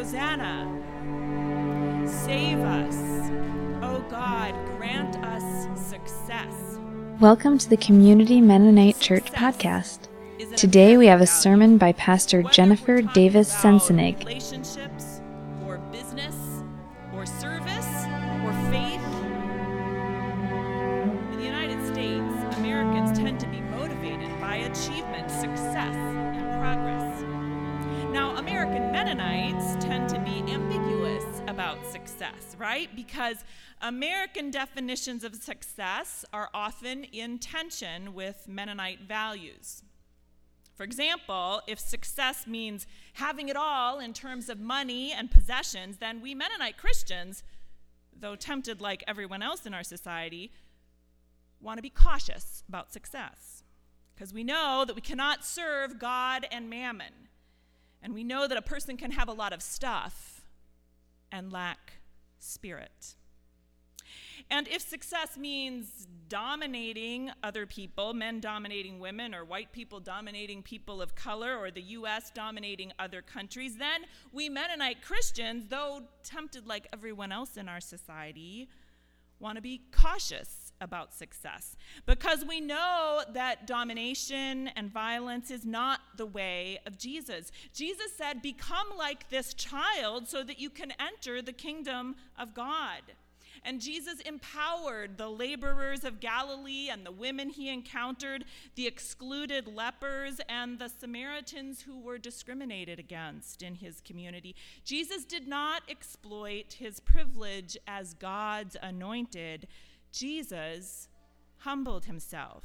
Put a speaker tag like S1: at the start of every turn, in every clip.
S1: Hosanna, save us. O God, grant us success.
S2: Welcome to the Community Mennonite Church podcast. Today we have a sermon by Pastor Jennifer Davis Sensenig.
S1: Relationships, or business, or service, or faith. In the United States, Americans tend to be motivated by achievement, success, and progress. Now, American Mennonites tend to be ambiguous about success, right? Because American definitions of success are often in tension with Mennonite values. For example, if success means having it all in terms of money and possessions, then we Mennonite Christians, though tempted like everyone else in our society, want to be cautious about success. Because we know that we cannot serve God and mammon. And we know that a person can have a lot of stuff and lack spirit. And if success means dominating other people, men dominating women, or white people dominating people of color, or the U.S. dominating other countries, then we Mennonite Christians, though tempted like everyone else in our society, want to be cautious about success, because we know that domination and violence is not the way of Jesus. Jesus said, "Become like this child so that you can enter the kingdom of God." And Jesus empowered the laborers of Galilee and the women he encountered, the excluded lepers, and the Samaritans who were discriminated against in his community. Jesus did not exploit his privilege as God's anointed. Jesus humbled himself.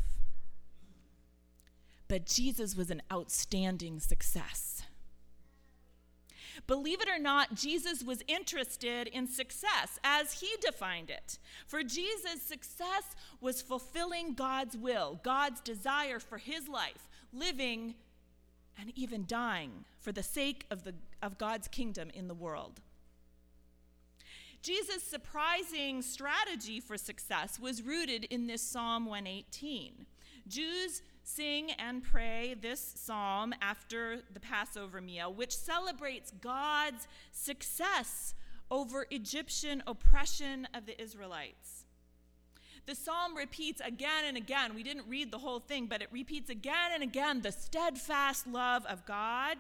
S1: But Jesus was an outstanding success. Believe it or not, Jesus was interested in success as he defined it. For Jesus, success was fulfilling God's will, God's desire for his life, living and even dying for the sake of God's kingdom in the world. Jesus' surprising strategy for success was rooted in this Psalm 118. Jews sing and pray this psalm after the Passover meal, which celebrates God's success over Egyptian oppression of the Israelites. The psalm repeats again and again. We didn't read the whole thing, but it repeats again and again the steadfast love of God.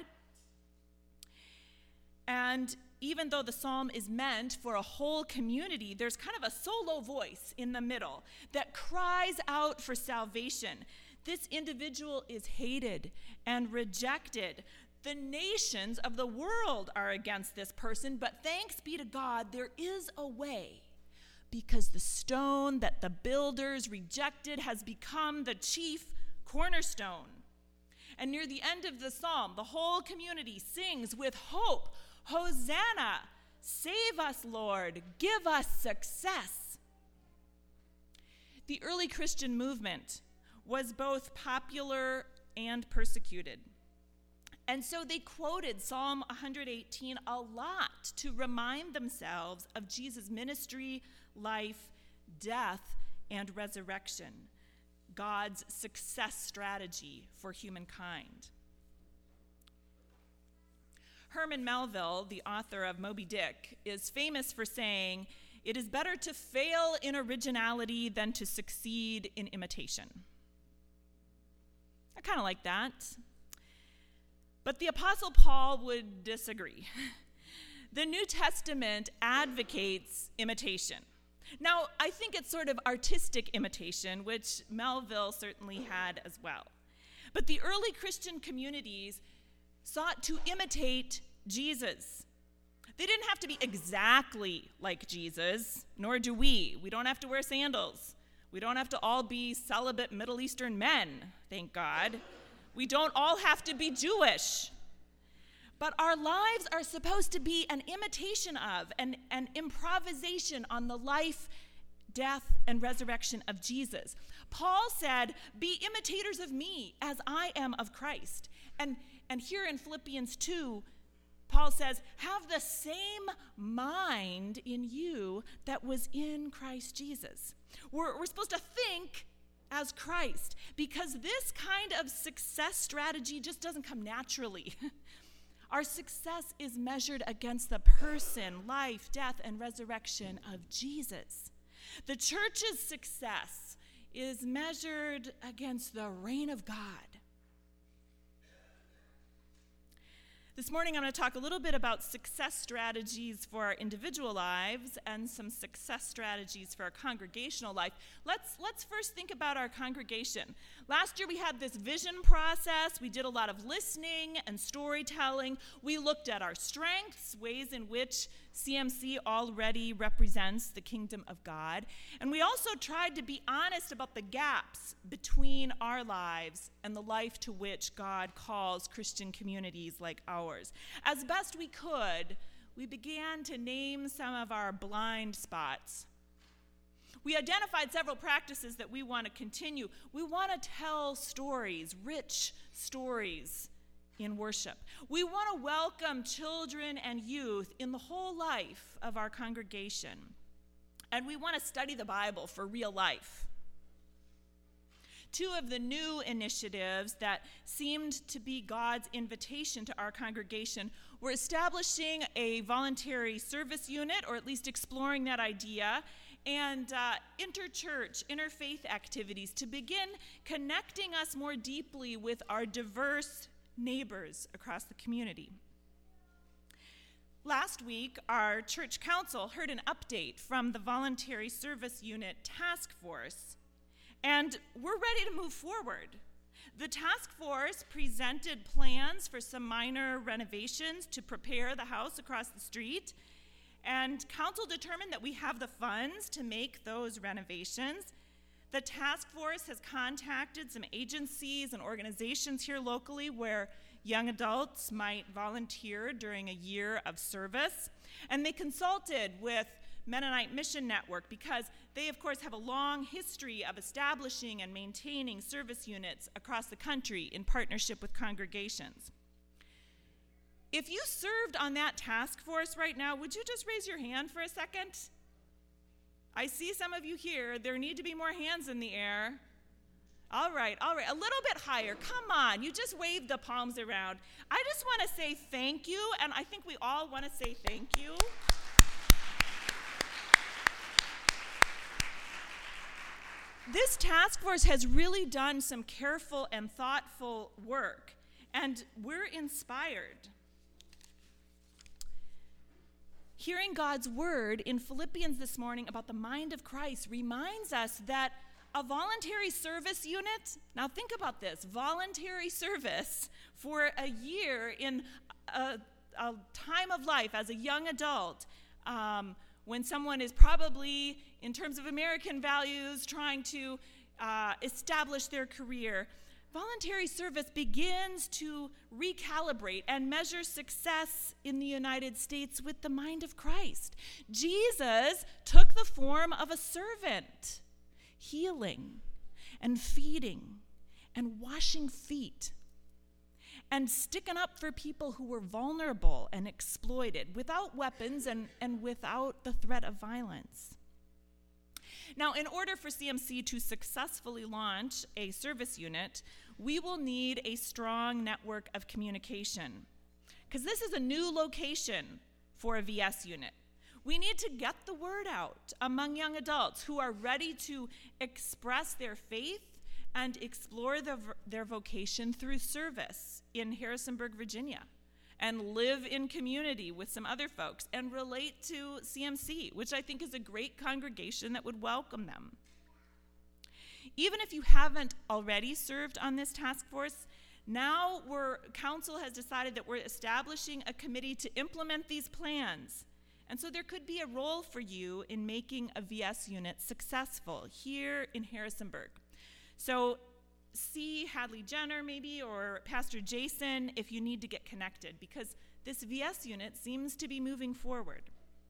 S1: And even though the psalm is meant for a whole community, there's kind of a solo voice in the middle that cries out for salvation. This individual is hated and rejected. The nations of the world are against this person, but thanks be to God, there is a way, because the stone that the builders rejected has become the chief cornerstone. And near the end of the psalm, the whole community sings with hope, "Hosanna, save us, Lord, give us success." The early Christian movement was both popular and persecuted. And so they quoted Psalm 118 a lot to remind themselves of Jesus' ministry, life, death, and resurrection, God's success strategy for humankind. Herman Melville, the author of Moby Dick, is famous for saying, "It is better to fail in originality than to succeed in imitation." I kind of like that. But the Apostle Paul would disagree. The New Testament advocates imitation. Now, I think it's sort of artistic imitation, which Melville certainly had as well. But the early Christian communities sought to imitate Jesus. They didn't have to be exactly like Jesus, nor do we. We don't have to wear sandals. We don't have to all be celibate Middle Eastern men, thank God. We don't all have to be Jewish. But our lives are supposed to be an imitation of, an improvisation on the life, death, and resurrection of Jesus. Paul said, "Be imitators of me as I am of Christ." And here in Philippians 2, Paul says, "Have the same mind in you that was in Christ Jesus." We're supposed to think as Christ, because this kind of success strategy just doesn't come naturally. Our success is measured against the person, life, death, and resurrection of Jesus. The church's success is measured against the reign of God. This morning, I'm going to talk a little bit about success strategies for our individual lives and some success strategies for our congregational life. Let's first think about our congregation. Last year, we had this vision process. We did a lot of listening and storytelling. We looked at our strengths, ways in which CMC already represents the kingdom of God. And we also tried to be honest about the gaps between our lives and the life to which God calls Christian communities like ours. As best we could, we began to name some of our blind spots. We identified several practices that we want to continue. We want to tell stories, rich stories, in worship. We want to welcome children and youth in the whole life of our congregation. And we want to study the Bible for real life. Two of the new initiatives that seemed to be God's invitation to our congregation were establishing a voluntary service unit, or at least exploring that idea, and interchurch, interfaith activities to begin connecting us more deeply with our diverse neighbors across the community. Last week, our church council heard an update from the Voluntary Service Unit Task Force, and we're ready to move forward. The task force presented plans for some minor renovations to prepare the house across the street, and council determined that we have the funds to make those renovations. The task force has contacted some agencies and organizations here locally where young adults might volunteer during a year of service. And they consulted with Mennonite Mission Network because they, of course, have a long history of establishing and maintaining service units across the country in partnership with congregations. If you served on that task force right now, would you just raise your hand for a second? I see some of you here. There need to be more hands in the air. All right, a little bit higher. Come on, you just waved the palms around. I just want to say thank you, and I think we all want to say thank you. This task force has really done some careful and thoughtful work, and we're inspired. Hearing God's word in Philippians this morning about the mind of Christ reminds us that a voluntary service unit, now think about this, voluntary service for a year in a time of life as a young adult, when someone is probably, in terms of American values, trying to establish their career. Voluntary service begins to recalibrate and measure success in the United States with the mind of Christ. Jesus took the form of a servant, healing and feeding and washing feet and sticking up for people who were vulnerable and exploited without weapons and without the threat of violence. Now, in order for CMC to successfully launch a service unit, we will need a strong network of communication, because this is a new location for a VS unit. We need to get the word out among young adults who are ready to express their faith and explore their vocation through service in Harrisonburg, Virginia, and live in community with some other folks and relate to CMC, which I think is a great congregation that would welcome them. Even if you haven't already served on this task force, now council has decided that we're establishing a committee to implement these plans. And so there could be a role for you in making a VS unit successful here in Harrisonburg. So see Hadley Jenner maybe, or Pastor Jason if you need to get connected, because this VS unit seems to be moving forward.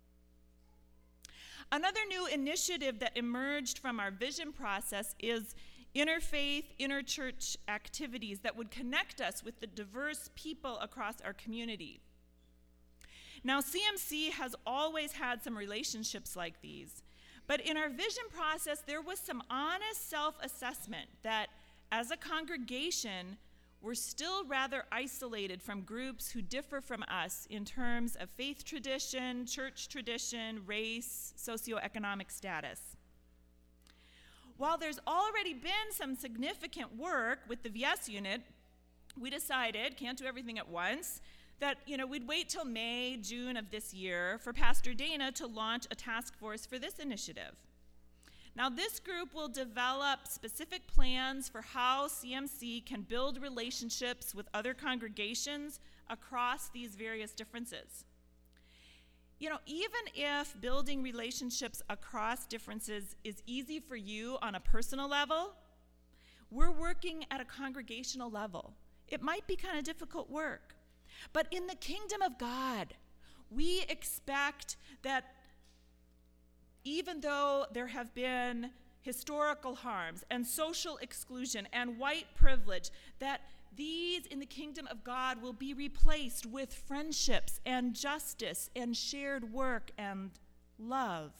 S1: Another new initiative that emerged from our vision process is interfaith, interchurch activities that would connect us with the diverse people across our community. Now, CMC has always had some relationships like these, but in our vision process, there was some honest self-assessment that as a congregation, we're still rather isolated from groups who differ from us in terms of faith tradition, church tradition, race, socioeconomic status. While there's already been some significant work with the VS unit, we decided, can't do everything at once, that we'd wait till May, June of this year for Pastor Dana to launch a task force for this initiative. Now, this group will develop specific plans for how CMC can build relationships with other congregations across these various differences. Even if building relationships across differences is easy for you on a personal level, we're working at a congregational level. It might be kind of difficult work. But in the kingdom of God, we expect that even though there have been historical harms and social exclusion and white privilege, that these in the kingdom of God will be replaced with friendships and justice and shared work and love.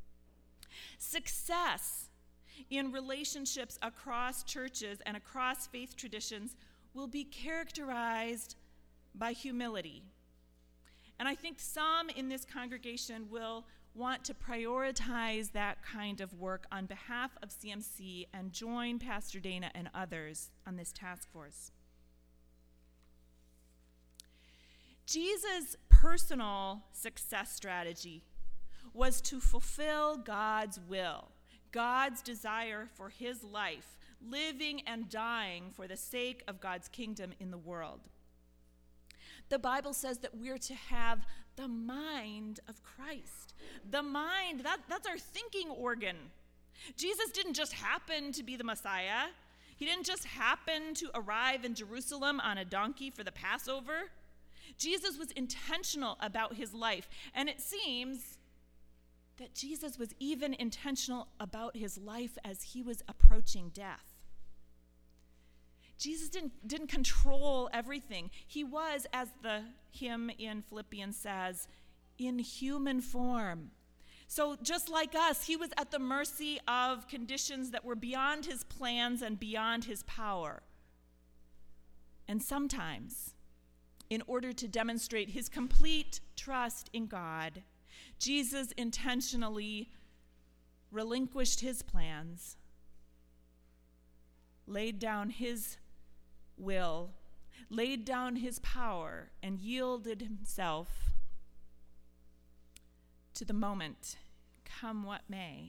S1: Success in relationships across churches and across faith traditions will be characterized by humility. And I think some in this congregation will want to prioritize that kind of work on behalf of CMC and join Pastor Dana and others on this task force. Jesus' personal success strategy was to fulfill God's will, God's desire for his life, living and dying for the sake of God's kingdom in the world. The Bible says that we're to have the mind of Christ. The mind, that's our thinking organ. Jesus didn't just happen to be the Messiah. He didn't just happen to arrive in Jerusalem on a donkey for the Passover. Jesus was intentional about his life, and it seems that Jesus was even intentional about his life as he was approaching death. Jesus didn't control everything. He was, as the hymn in Philippians says, in human form. So just like us, he was at the mercy of conditions that were beyond his plans and beyond his power. And sometimes, in order to demonstrate his complete trust in God, Jesus intentionally relinquished his plans, laid down his will, laid down his power, and yielded himself to the moment, come what may.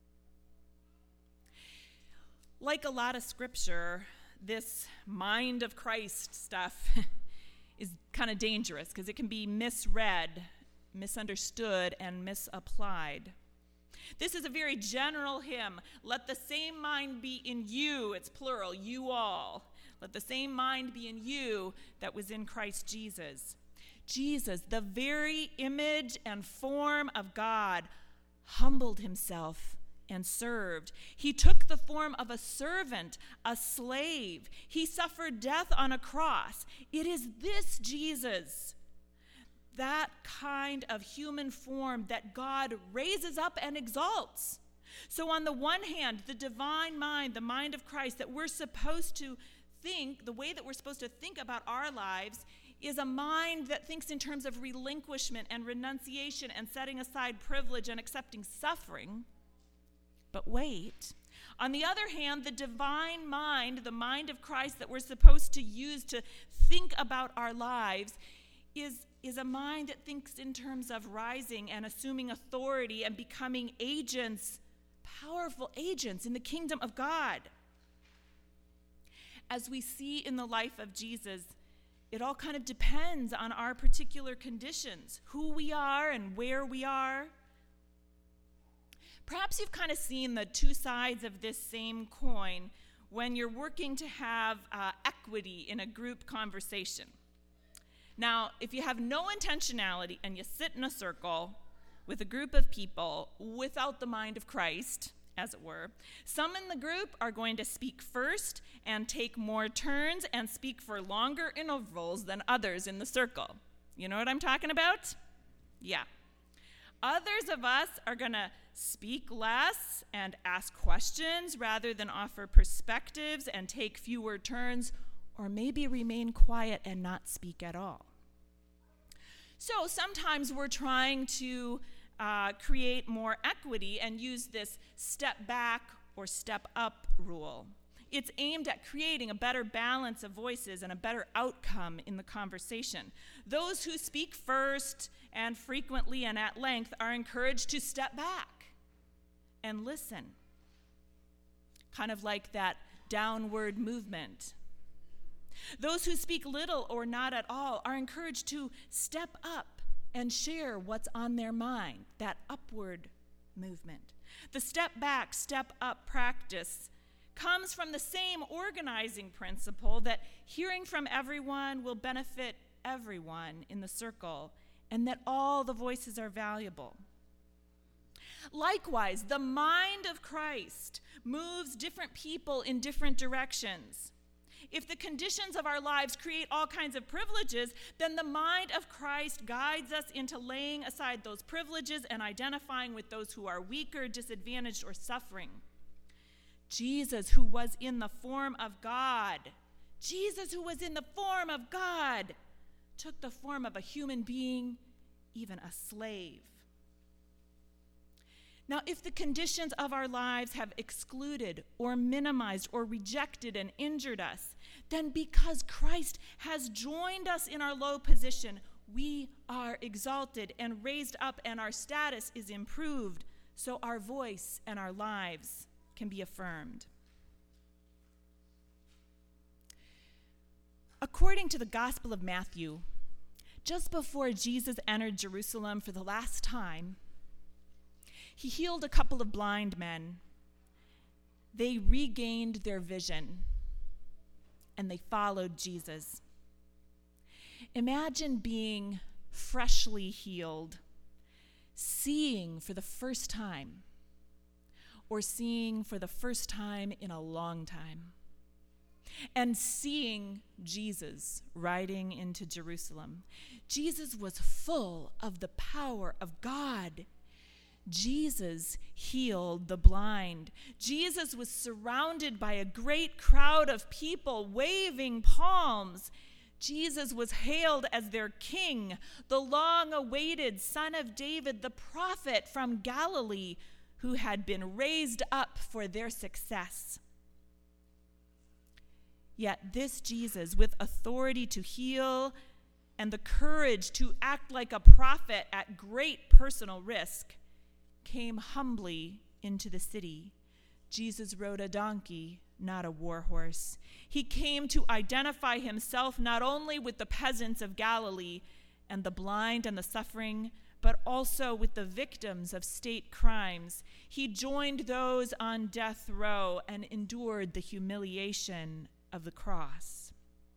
S1: Like a lot of scripture, this mind of Christ stuff is kind of dangerous because it can be misread, misunderstood, and misapplied. This is a very general hymn. Let the same mind be in you, it's plural, you all. Let the same mind be in you that was in Christ Jesus. Jesus, the very image and form of God, humbled himself and served. He took the form of a servant, a slave. He suffered death on a cross. It is this Jesus, that kind of human form that God raises up and exalts. So on the one hand, the divine mind, the mind of Christ that we're supposed to think, the way that we're supposed to think about our lives is a mind that thinks in terms of relinquishment and renunciation and setting aside privilege and accepting suffering. But wait, on the other hand, the divine mind, the mind of Christ that we're supposed to use to think about our lives is a mind that thinks in terms of rising and assuming authority and becoming agents, powerful agents in the kingdom of God. As we see in the life of Jesus, it all kind of depends on our particular conditions, who we are and where we are. Perhaps you've kind of seen the two sides of this same coin when you're working to have equity in a group conversation. Now, if you have no intentionality and you sit in a circle with a group of people without the mind of Christ, as it were, some in the group are going to speak first and take more turns and speak for longer intervals than others in the circle. You know what I'm talking about? Yeah. Others of us are going to speak less and ask questions rather than offer perspectives and take fewer turns or maybe remain quiet and not speak at all. So sometimes we're trying to create more equity and use this step back or step up rule. It's aimed at creating a better balance of voices and a better outcome in the conversation. Those who speak first and frequently and at length are encouraged to step back and listen, kind of like that downward movement. Those who speak little or not at all are encouraged to step up and share what's on their mind, that upward movement. The step back, step up practice comes from the same organizing principle that hearing from everyone will benefit everyone in the circle and that all the voices are valuable. Likewise, the mind of Christ moves different people in different directions. If the conditions of our lives create all kinds of privileges, then the mind of Christ guides us into laying aside those privileges and identifying with those who are weaker, disadvantaged, or suffering. Jesus, who was in the form of God, took the form of a human being, even a slave. Now, if the conditions of our lives have excluded or minimized or rejected and injured us, then because Christ has joined us in our low position, we are exalted and raised up, and our status is improved, so our voice and our lives can be affirmed. According to the Gospel of Matthew, just before Jesus entered Jerusalem for the last time, he healed a couple of blind men. They regained their vision, and they followed Jesus. Imagine being freshly healed, seeing for the first time, or seeing for the first time in a long time, and seeing Jesus riding into Jerusalem. Jesus was full of the power of God. Jesus healed the blind. Jesus was surrounded by a great crowd of people waving palms. Jesus was hailed as their king, the long-awaited Son of David, the prophet from Galilee, who had been raised up for their success. Yet this Jesus, with authority to heal and the courage to act like a prophet at great personal risk, came humbly into the city. Jesus rode a donkey, not a war horse. He came to identify himself not only with the peasants of Galilee and the blind and the suffering, but also with the victims of state crimes. He joined those on death row and endured the humiliation of the cross.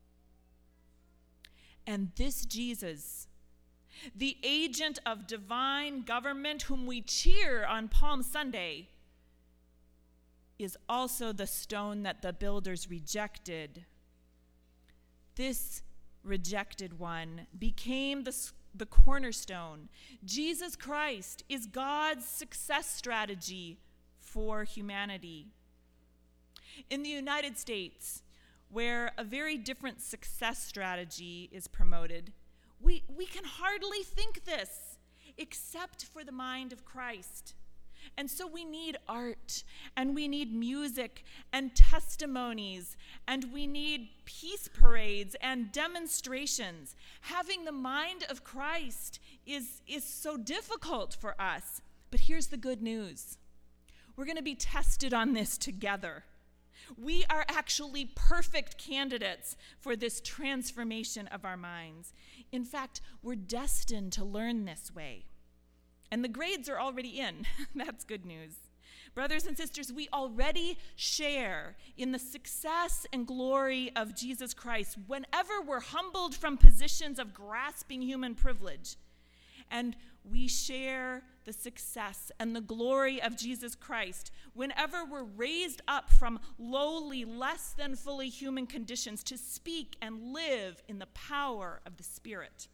S1: And this Jesus, the agent of divine government whom we cheer on Palm Sunday, is also the stone that the builders rejected. This rejected one became the cornerstone. Jesus Christ is God's success strategy for humanity. In the United States, where a very different success strategy is promoted, we can hardly think this except for the mind of Christ. And so we need art, and we need music and testimonies, and we need peace parades and demonstrations. Having the mind of Christ is so difficult for us. But here's the good news. We're going to be tested on this together. We are actually perfect candidates for this transformation of our minds. In fact, we're destined to learn this way. And the grades are already in. That's good news. Brothers and sisters, we already share in the success and glory of Jesus Christ whenever we're humbled from positions of grasping human privilege. And we share the success and the glory of Jesus Christ whenever we're raised up from lowly, less than fully human conditions to speak and live in the power of the Spirit.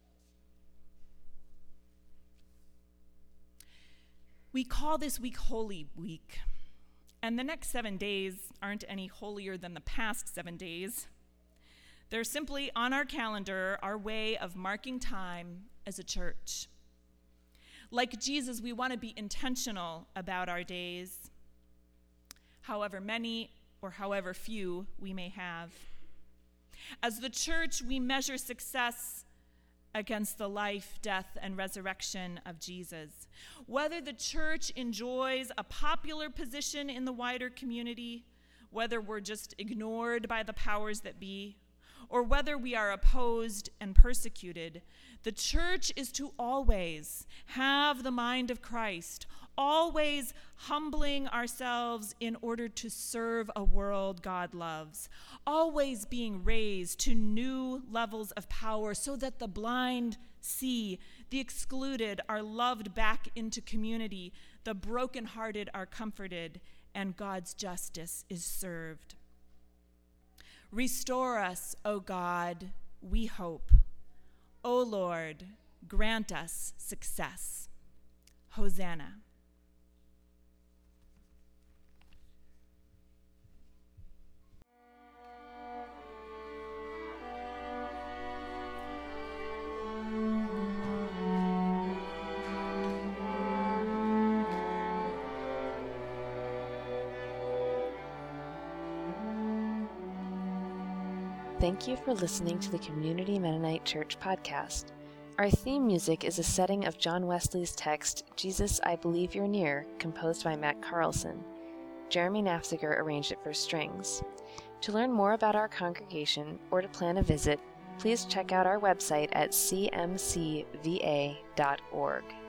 S1: We call this week Holy Week, and the next 7 days aren't any holier than the past 7 days. They're simply on our calendar, our way of marking time as a church. Like Jesus, we want to be intentional about our days, however many or however few we may have. As the church, we measure success against the life, death, and resurrection of Jesus. Whether the church enjoys a popular position in the wider community, whether we're just ignored by the powers that be, or whether we are opposed and persecuted, the church is to always have the mind of Christ, always humbling ourselves in order to serve a world God loves, always being raised to new levels of power so that the blind see, the excluded are loved back into community, the brokenhearted are comforted, and God's justice is served. Restore us, O God, we hope. O Lord, grant us success. Hosanna.
S2: Thank you for listening to the Community Mennonite Church podcast. Our theme music is a setting of John Wesley's text, Jesus, I Believe You're Near, composed by Matt Carlson. Jeremy Nafziger arranged it for strings. To learn more about our congregation or to plan a visit, please check out our website at cmcva.org.